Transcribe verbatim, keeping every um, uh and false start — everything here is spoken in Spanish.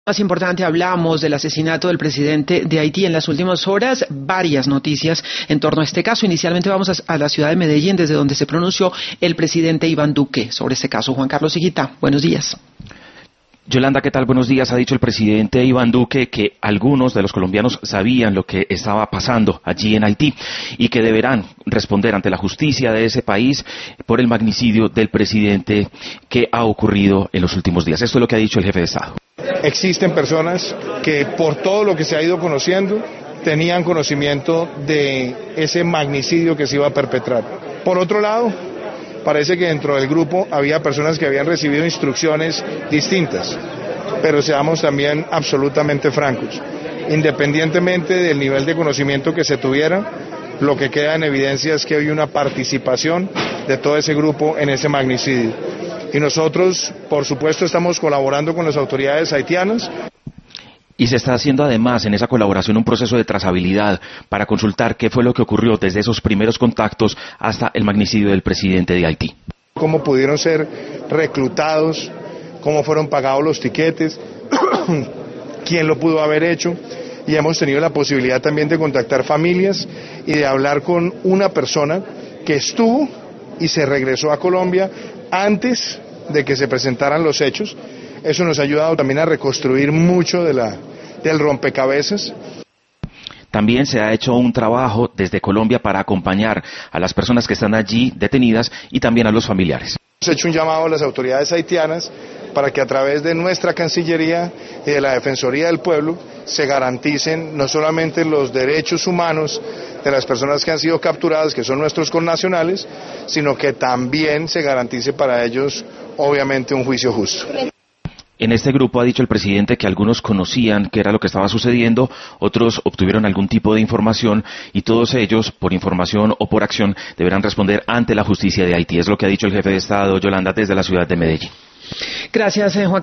Más importante, hablamos del asesinato del presidente de Haití en las últimas horas, varias noticias en torno a este caso. Inicialmente vamos a, a la ciudad de Medellín, desde donde se pronunció el presidente Iván Duque sobre este caso. Juan Carlos Higuita, buenos días. Yolanda, ¿qué tal? Buenos días. Ha dicho el presidente Iván Duque que algunos de los colombianos sabían lo que estaba pasando allí en Haití y que deberán responder ante la justicia de ese país por el magnicidio del presidente que ha ocurrido en los últimos días. Esto es lo que ha dicho el jefe de Estado. Existen personas que, por todo lo que se ha ido conociendo, tenían conocimiento de ese magnicidio que se iba a perpetrar. Por otro lado, parece que dentro del grupo había personas que habían recibido instrucciones distintas, pero seamos también absolutamente francos. Independientemente del nivel de conocimiento que se tuviera, lo que queda en evidencia es que hay una participación de todo ese grupo en ese magnicidio. Y nosotros, por supuesto, estamos colaborando con las autoridades haitianas. Y se está haciendo además en esa colaboración un proceso de trazabilidad para consultar qué fue lo que ocurrió desde esos primeros contactos hasta el magnicidio del presidente de Haití. Cómo pudieron ser reclutados, cómo fueron pagados los tiquetes, quién lo pudo haber hecho. Y hemos tenido la posibilidad también de contactar familias y de hablar con una persona que estuvo y se regresó a Colombia antes de que se presentaran los hechos. Eso nos ha ayudado también a reconstruir mucho de la, del rompecabezas. También se ha hecho un trabajo desde Colombia para acompañar a las personas que están allí detenidas y también a los familiares. Hemos hecho un llamado a las autoridades haitianas para que a través de nuestra Cancillería y de la Defensoría del Pueblo se garanticen no solamente los derechos humanos de las personas que han sido capturadas, que son nuestros connacionales, sino que también se garantice para ellos, obviamente, un juicio justo. En este grupo ha dicho el presidente que algunos conocían qué era lo que estaba sucediendo, otros obtuvieron algún tipo de información y todos ellos, por información o por acción, deberán responder ante la justicia de Haití. Es lo que ha dicho el jefe de Estado, Yolanda, desde la ciudad de Medellín. Gracias, Juan.